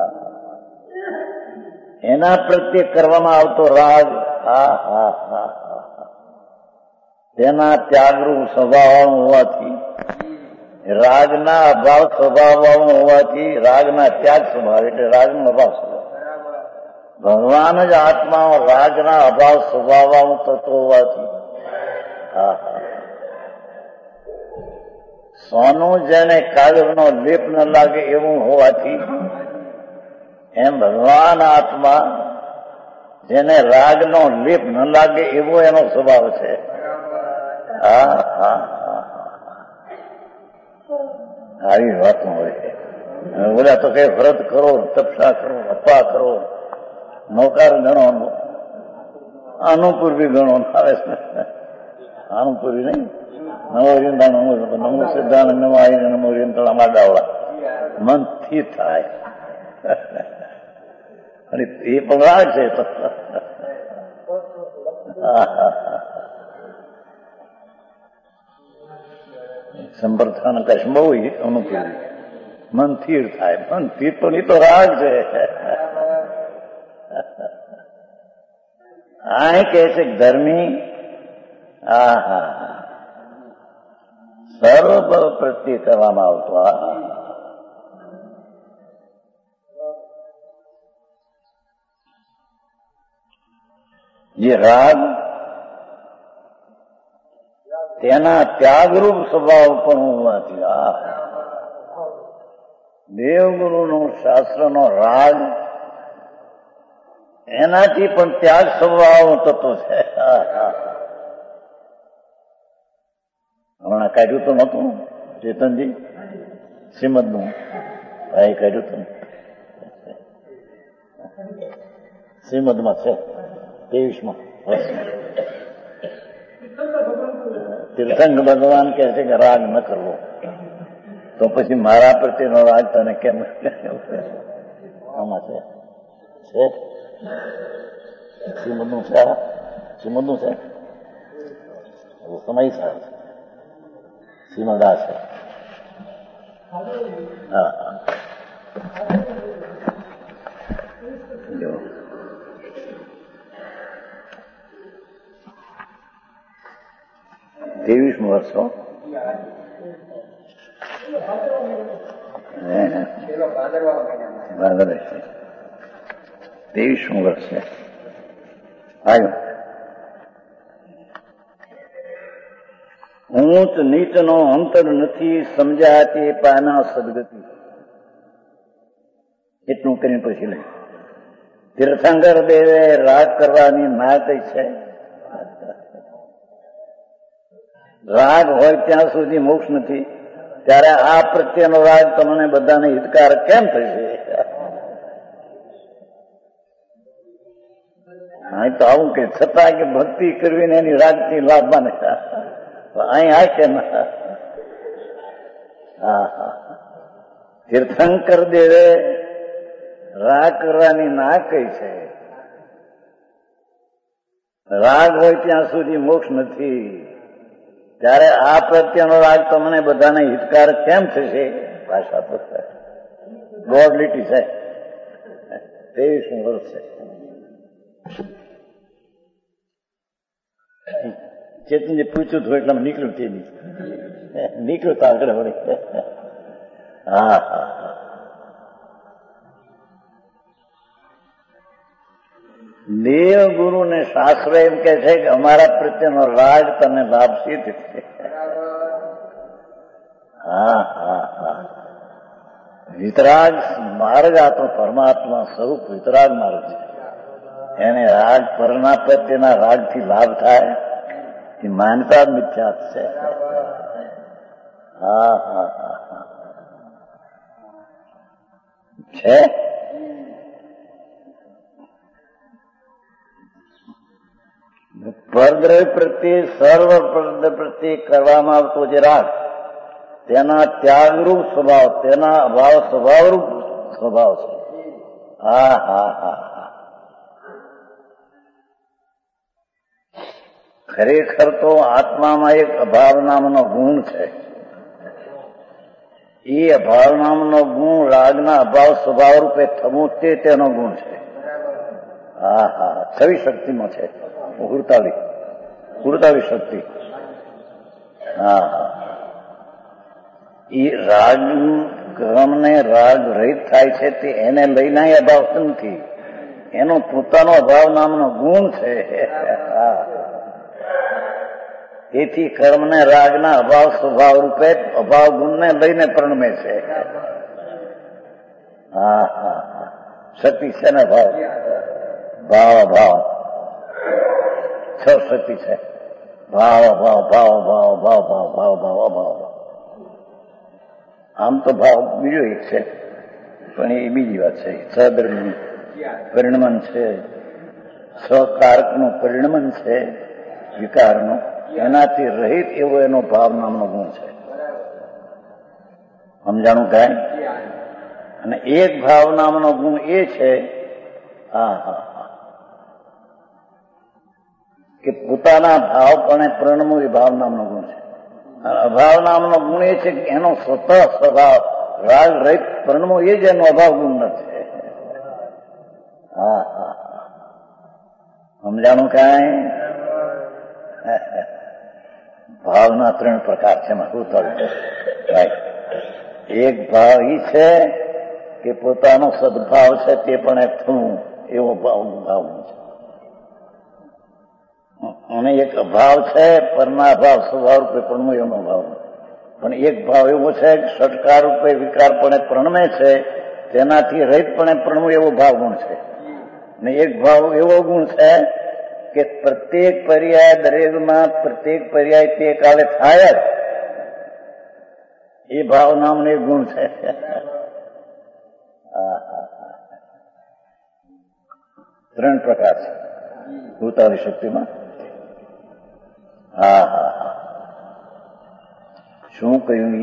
એના પ્રત્યે કરવામાં આવતો રાગ તેના ત્યાગરૂપ સ્વભાવ હોવાથી, રાગના અભાવ સ્વભાવ હોવાથી, રાગના ત્યાગ સ્વભાવ એટલે રાગનો અભાવ સ્વભાવ. ભગવાન જ આત્મા રાગના અભાવ સ્વભાવ થતો હોવાથી સોનું જેને કાગળનો લેપ ન લાગે એવું હોવાથી એમ ભગવાન આત્મા જેને રાગનો લેપ ન લાગે એવો એનો સ્વભાવ છે. આવી વાતો હોય. બોલ્યા તો કઈ વ્રત કરો, તપસ્યા કરો, અપા કરો, નૌકાર ગણો, અનુપૂર્વી ગણો આવે છે. અનુપૂર્વી નહીં, નમો સિદ્ધાનંદ નમો આઈને નમો રીંતળા માડાવડા મનથી થાય. અને એ પણ રાગ છે. સંપ્રથાન કશ બહુ અનુકૂળ મન સ્થિર થાય. મન સ્થિર પણ એ તો રાગ છે. આ કહે છે ધર્મી સર્વ પ્રત્યે કરવામાં આવતો જે રાગ તેના ત્યાગરૂપ સ્વભાવ પણ હોવાથી દેવગુરુનો શાસ્ત્રનો રાગ એનાથી પણ ત્યાગ સ્વભાવ થતો છે. હમણાં કાઢ્યું તો નતું ચેતનજી શ્રીમદનું? એ કાઢ્યું હતું શ્રીમદમાં છે 23માં વર્ષમાં. તીર્થંકર ભગવાન કહે છે કે રાગ ન કરવો. તો પછી મારા પ્રત્યેનો રાગ તને કેમ? આમાં છે શ્રીમદનું છે. શ્રીમદનું છે સમય સાર શ્રીમદા છે. ત્રેવીસમું વર્ષો 23મું વર્ષ છે. આવ્યું ઊંચ નીચનો અંતર નથી સમજ્યા તે પાના સદગતિ. એટલું કરીને પછી લે તીર્થંકર દેવે રાગ કરવાની ના કઈ છે. રાગ હોય ત્યાં સુધી મોક્ષ નથી. ત્યારે આ પ્રત્યેનો રાગ તમને બધાને હિતકાર કેમ થશે? અહીં તો આવું કે છતાં કે ભક્તિ કરવીને એની રાગથી લાભ માને. અહીં આ કે તીર્થંકર દેવે રાગ કરવાની ના કઈ છે. રાગ હોય ત્યાં સુધી મોક્ષ નથી. ત્યારે આ પ્રત્યેનો રાગ તમને બધાને હિતકાર કેમ થશે? ભાષા તો દોઢ લીટી છે. 23મું વર્ષ છે. ચેતનજી પૂછ્યું હતું એટલે નીકળ્યું તે નીકળ્યું તો આગળ વળી. દેવ ગુરુ ને શાસ્ત્ર એમ કે છે કે અમારા પ્રત્યેનો રાગ તને લાભશી છે. હા હા હા. વિતરાગ માર્ગ આ તો પરમાત્મા સ્વરૂપ વિતરાગ માર્ગ છે. એને રાગ પરના પ્રત્યેના રાગથી લાભ થાય એ માનતા મિથ્યા છે. હા હા હા હા છે. પરદ્રવ્ય પ્રત્યે સર્વ પરદ્રવ્ય પ્રત્યે કરવામાં આવતો જે રાગ તેના ત્યાગરૂપ સ્વભાવ, તેના અભાવ સ્વભાવરૂપ સ્વભાવ છે. હા હા હા હા. ખરેખર તો આત્મામાં એક અભાવ નામનો ગુણ છે. એ અભાવ નામનો ગુણ રાગના અભાવ સ્વભાવ રૂપે થવું તેનો ગુણ છે. હા હા. છવી શક્તિમાં છે. હુરતાવી શક્તિ. હા હા. એ રાગ ક્રમને રાગ રહિત થાય છે તે એને લઈને અભાવ નથી, એનો પોતાનો અભાવ નામનો ગુણ છે. તેથી કર્મને રાગના અભાવ સ્વભાવ રૂપે અભાવ ગુણને લઈને પ્રણમે છે. હા હા હા. શક્તિ છે ને ભાવ ભાવ અભાવ છ શક્તિ છે. ભાવ અભાવ ભાવ ભાવ ભાવ ભાવ ભાવ ભાવ અભાવ. આમ તો ભાવ બીજો એક છે પણ એ બીજી વાત છે. સદર્મ પરિણમન છે, સ્વકારકનું પરિણમન છે વિકારનું, એનાથી રહિત એવો એનો ભાવ નામનો ગુણ છે. સમજાણું કાંઈ? અને એક ભાવ નામનો ગુણ એ છે હા હા હા કે પોતાના ભાવપણે પ્રણમવું એ ભાવ નામનો ગુણ છે. અભાવ નામનો ગુણ એ છે કે એનો સ્વતઃ સ્વભાવ રાગ રહિત પ્રણમો એ જ એનો અભાવ ગુણ નથી. હા હા હા. સમજાણું કાંઈ? ભાવના 3 પ્રકાર છે. એમાં શું થયું? એક ભાવ એ છે કે પોતાનો સદભાવ છે તે પણ એક થવું એવો ભાવ છે. અને એક અભાવ છે પરના અભાવ સ્વભાવ રૂપે પ્રણમો એનો ભાવ. પણ એક ભાવ એવો છે કે ષટકાર રૂપે વિકારપણે પ્રણમે છે તેનાથી રહિતપણે પ્રણમો એવો ભાવ ગુણ છે. અને એક ભાવ એવો ગુણ છે કે પ્રત્યેક પર્યાય દરેકમાં પ્રત્યેક પર્યાય તે કાલે થાય જ એ ભાવ નામનો એક ગુણ છે. હા હા હા. 3 પ્રકાર છે ભૂતાલી શક્તિમાં. હા હા હા. શું કહ્યું?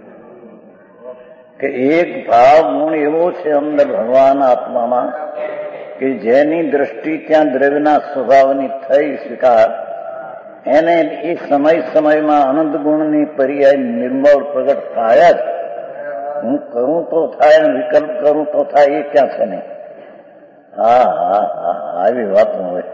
કે એક ભાવ ગુણ એવો છે અંદર ભગવાન આત્મામાં કે જેની દ્રષ્ટિ ત્યાં દ્રવ્યના સ્વભાવની થઈ સ્વીકાર, એને એ સમય સમયમાં અનંત ગુણની પર્યાય નિર્મળ પ્રગટ થાય જ. હું કરું તો થાય, વિકલ્પ કરું તો થાય, એ ક્યાં છે નહીં. હા હા હા. આવી વાત હોય.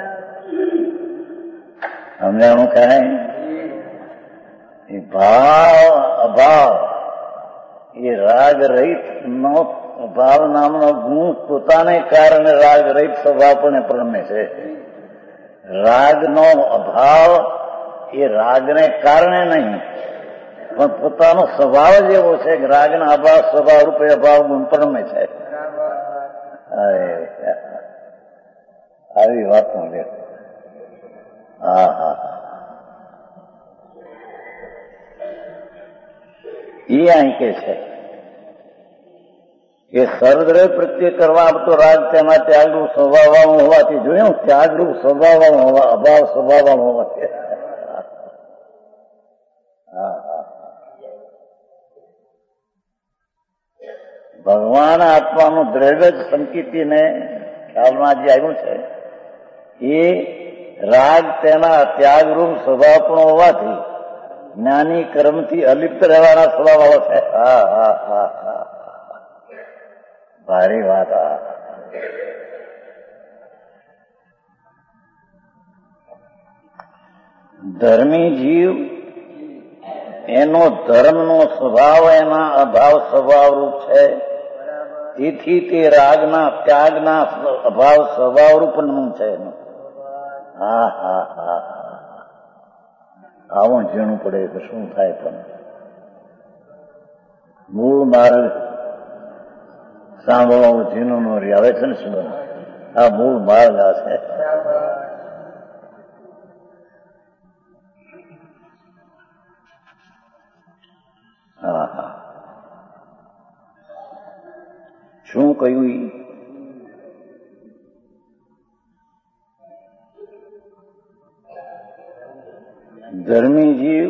સમજાણું કાંઈ? એ ભાવ અભાવ એ રાગ રહિત નો ભાવ નામનો ગુણ પોતાને કારણે રાગ રહિત સ્વભાવ પણ પ્રણમે છે. રાગનો અભાવ એ રાગને કારણે નહીં પણ પોતાનો સ્વભાવ જ એવો છે કે રાગના અભાવ સ્વભાવ રૂપે અભાવ ગુણ પ્રણમે છે. આવી વાત મળે. હા હા. એ અહીં કે છે કે સર્વદ્રવ્ય પ્રત્યે કરવા આપતો રાગ તેમાં ત્યાગરૂપ સ્વભાવમાં હોવાથી જોયું, ત્યાગરૂપ સ્વભાવમાં હોવા અભાવ સ્વભાવમાં હોવાથી. હા હા. ભગવાન આત્માનું દ્રવ્ય જ સંકિતિને ખ્યાલમાં જે આવ્યું છે એ રાગ તેના ત્યાગરૂપ સ્વભાવ પણ હોવાથી જ્ઞાની કર્મથી અલિપ્ત રહેવાના સ્વભાવ છે. હા હા હા હા. ભારી વાત. ધર્મી જીવ એનો ધર્મનો સ્વભાવ એના અભાવ સ્વભાવ રૂપ છે તેથી તે રાગના ત્યાગના અભાવ સ્વભાવરૂપનું છે એનું. હા હા હા આવું ઝીણું પડે તો શું થાય? પણ મૂળ માર્ગ સાંભળવા ઝીણું નો રી આવે છે ને શું? આ મૂળ માર્ગ આ છે. હા હા શું કહ્યું? ધર્મી જીવ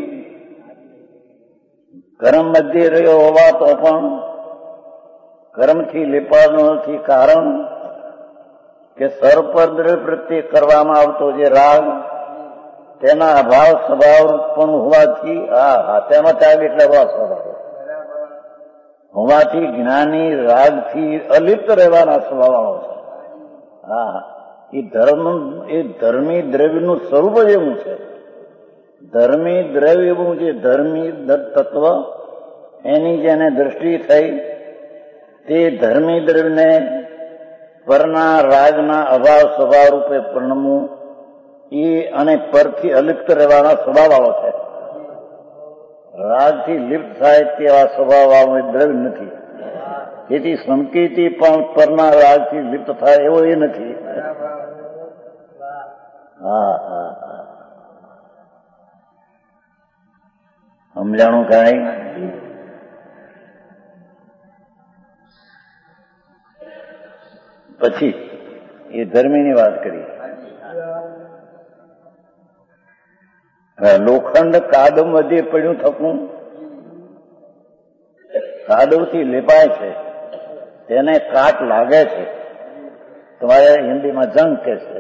કર્મ મધ્ય રહ્યો હોવા તો પણ કર્મથી લેપાનો નથી. કારણ કે સર્વપદ્રવ્ય પ્રત્યે કરવામાં આવતો જે રાગ તેના અભાવ સ્વભાવ પણ હોવાથી તેમાં ત્યાગ એટલે અભાવ સ્વભાવ હોવાથી જ્ઞાની રાગથી અલિપ્ત રહેવાના સ્વભાવ છે. હા એ ધર્મી દ્રવ્યનું સ્વરૂપ જ એવું છે. ધર્મી દ્રવ્ય એવું છે, ધર્મી તત્વ એની જેને દ્રષ્ટિ થઈ તે ધર્મી દ્રવ્યને પરના રાગના અભાવ સ્વભાવ રૂપે પરણવું એ અને પરથી અલિપ્ત રહેવાના સ્વભાવ વાળો છે. રાગથી લિપ્ત થાય તેવા સ્વભાવ વાળો દ્રવ્ય નથી. તેથી સંકેતી પણ પરના રાગથી લિપ્ત થાય એવો એ નથી. હા હા હા સમજાણું કાંઈ? પછી એ ધર્મીની વાત કરી. લોખંડ કાદવ મધ્યે પડ્યું થકું કાદવથી લેપાય છે, તેને કાટ લાગે છે. તમારે હિન્દીમાં જંગ કે છે.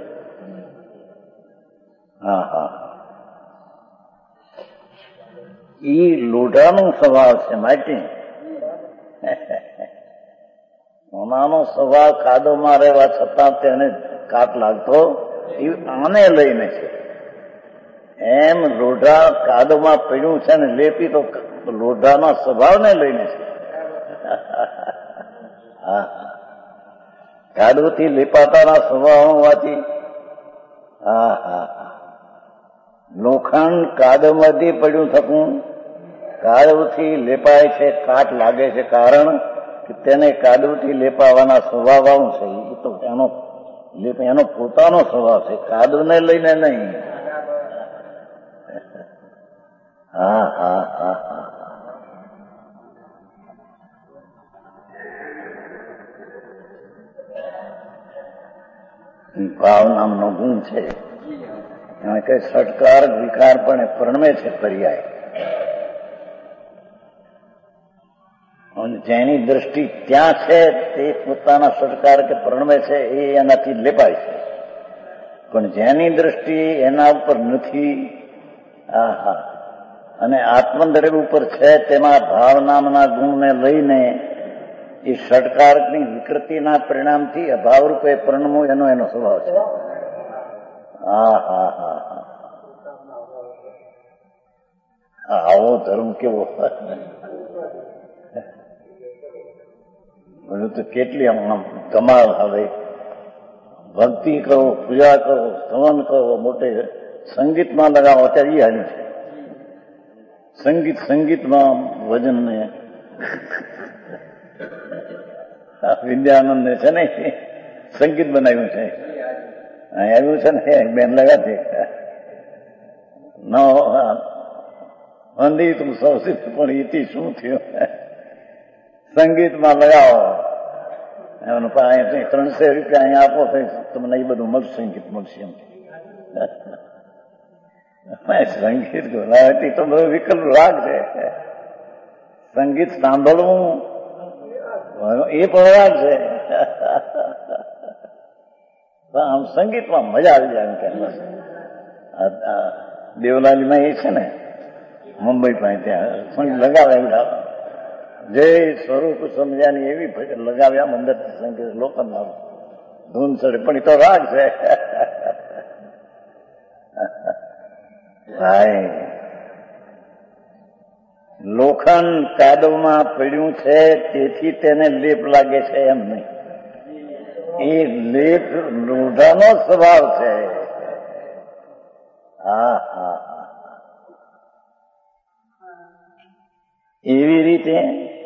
હા હા ઈ લોઢાનો સ્વભાવ છે. માટી સોનાનો સ્વભાવ કાદવમાં રહેવા છતાં તેને કાટ લાગતો એ આને લઈને છે. એમ લોઢા કાદવમાં પડ્યું છે ને લેપી તો લોઢાના સ્વભાવને લઈને છે. હા કાદવથી લેપાતાના સ્વભાવ હોવાથી હા હા લોખંડ કાદવમાંથી પડ્યું થકું કાદવથી લેપાય છે, કાટ લાગે છે. કારણ કે તેને કાદવથી લેપાવાના સ્વભાવ આવું છે. એ તો એનો પોતાનો સ્વભાવ છે, કાદવને લઈને નહીં. હા હા હા હા ભાવ નામનો ગુણ છે. કે ષટકાર વિકાર પણ પરણમે છે પર્યાય. જેની દ્રષ્ટિ ત્યાં છે તે પોતાના ષટકાર કે પરણમે છે એ એનાથી લેપાય છે. પણ જેની દ્રષ્ટિ એના ઉપર નથી અને આત્મદ્રવ્ય ઉપર છે તેમાં ભાવ નામના ગુણને લઈને એ ષટકારની વિકૃતિના પરિણામથી અભાવરૂપે પરણમું એનો સ્વભાવ છે. હા હા હા હા આવો ધર્મ કેવો! બધું તો કેટલી આમ કમાલ. હવે ભક્તિ કરો, પૂજા કરો, સ્તવન કરો, મોટે સંગીતમાં લગાવો અત્યારે એ હાલ્યું છે. સંગીતમાં ભજનને વિદ્યાનંદને છે ને સંગીત બનાવ્યું છે. આવ્યું છે ને બેન લગાતી મંદિર તું સૌથી પણ એથી શું થયું? સંગીતમાં લગાવો એનું 300 રૂપિયા અહીંયા આપો તો તમને એ બધું મળશે, સંગીત મળશે. એમ સંગીત ગોલાવતી તો બધું વિકલ્પ રાગ છે. સંગીત સાંભળવું એ પણ રાગ છે. આમ સંગીતમાં મજા આવી જાય. એમ કે દેવલાલીમાં એ છે ને મુંબઈ પાસે ત્યાં લગાવે જય સ્વરૂપ સમજ્યાની એવી લગાવ્યા અંદરથી સંગીત લોકોના ધૂન ચડે પણ એ તો રાગ છે. ભાઈ લોખંડ કાદવમાં પડ્યું છે તેથી તેને લેપ લાગે છે એમ નહીં. એ લેપ લોઢાનો સ્વભાવ છે. હા હા હા. એવી રીતે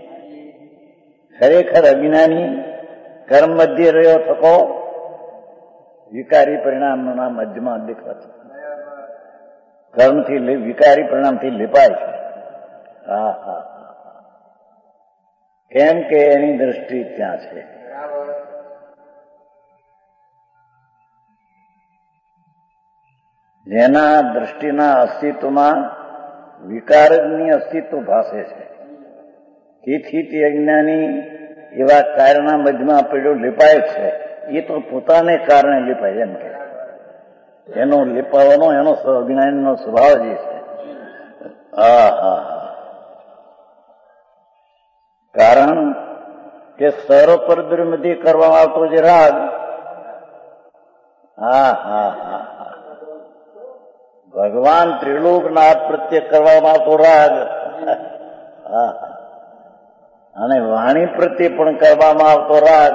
ખરેખર અજ્ઞાની કર્મ મધ્ય રહ્યો થકો વિકારી પરિણામના મધ્યમાં દેખાતો કર્મથી વિકારી પરિણામથી લેપાય છે. હા હા. કેમ કે એની દ્રષ્ટિ ત્યાં છે. જેના દ્રષ્ટિના અસ્તિત્વમાં વિકારની અસ્તિત્વ ભાસે છે. તેથી તે અજ્ઞાની એવા કાર્યના મધ્યમાં પડ્યો લેપાય છે. એ તો પોતાને કારણે લેપાય એમ કે એનો લેપાવાનો એનો અજ્ઞાનીનો સ્વભાવ જે છે. હા હા હા. કારણ કે સર્વપરદ્રવ્યમાંથી કરવામાં આવતો જે રાગ, હા હા હા હા, ભગવાન ત્રિલોકનાથ પ્રત્યે કરવામાં આવતો રાગ, હા, અને વાણી પ્રત્યે પણ કરવામાં આવતો રાગ,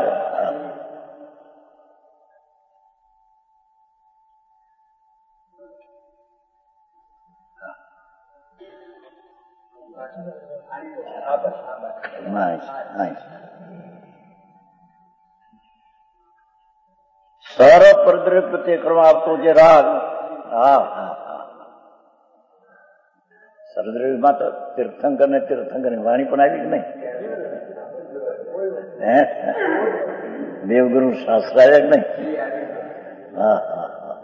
સર્વપરદ્રવ્ય પ્રત્યે કરવામાં આવતો જે રાગ, હા હા હા, સર્વદ્રવ્યમાં તો તીર્થંકર ને તીર્થંકરની વાણી પણ આવી જ નહીં. દેવગુરુ શાસ્ત્ર આવ્યા જ નહીં. હા હા હા.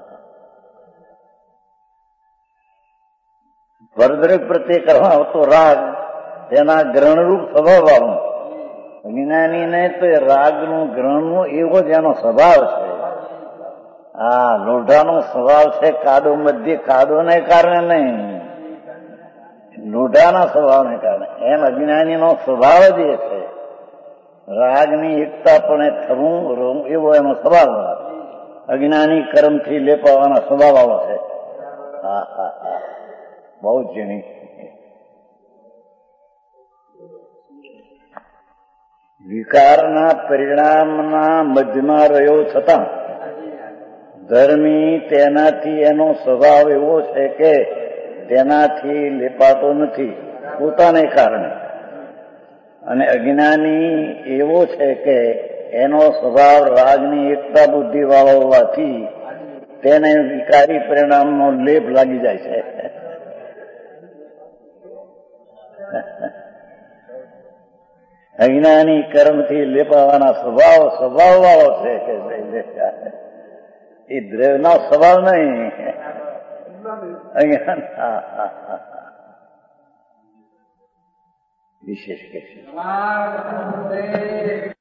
પરદ્રવ્ય પ્રત્યે કરવા આવતો રાગ તેના ગ્રહણરૂપ સ્વભાવ વાળો. જ્ઞાનીને તો રાગનું ગ્રહણનું એવો જ એનો સ્વભાવ છે. હા, લોઢાનો સ્વભાવ છે કાદો મધ્ય, કાદોને કારણે નહીં, લોઢાના સ્વભાવને કારણે. એમ અજ્ઞાનીનો સ્વભાવ જ એ છે. રાગની એકતા પણ થવું એવો એનો સ્વભાવ. અજ્ઞાની કર્મથી લેપાવાના સ્વભાવ વાળો છે. હા હા હા, બહુ ઝીણી. વિકારના પરિણામના મધ્યમાં રહ્યો છતાં ધર્મી તેનાથી એનો સ્વભાવ એવો છે કે તેનાથી લેપાતો નથી પોતાને કારણે, અને અજ્ઞાની એવો છે કે એનો સ્વભાવ રાગની એકતા બુદ્ધિ વાળો હોવાથી તેને વિકારી પરિણામનો લેપ લાગી જાય છે. અજ્ઞાની કર્મથી લેપાવાના સ્વભાવ વાળો છે કે એ દ્રવ્યનો સ્વભાવ નહીં. અજ્ઞાન વિશેષ કે છે.